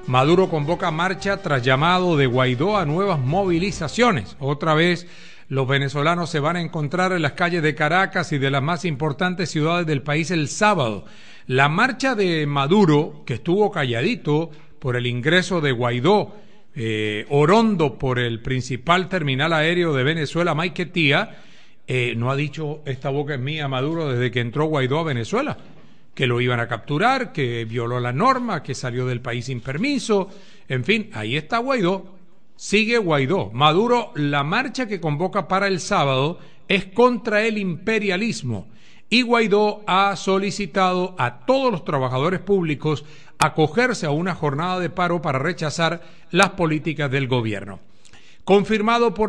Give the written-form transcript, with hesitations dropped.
Maduro convoca marcha tras llamado de Guaidó a nuevas movilizaciones. Otra vez los venezolanos se van a encontrar en las calles de Caracas y de las más importantes ciudades del país el sábado. La marcha de Maduro, que estuvo calladito por el ingreso de Guaidó, orondo por el principal terminal aéreo de Venezuela, Maiquetía, no ha dicho esta boca es mía Maduro desde que entró Guaidó a Venezuela, que lo iban a capturar, que violó la norma, que salió del país sin permiso, en fin, ahí está Guaidó, sigue Guaidó. Maduro, la marcha que convoca para el sábado es contra el imperialismo y Guaidó ha solicitado a todos los trabajadores públicos acogerse a una jornada de paro para rechazar las políticas del gobierno. Confirmado por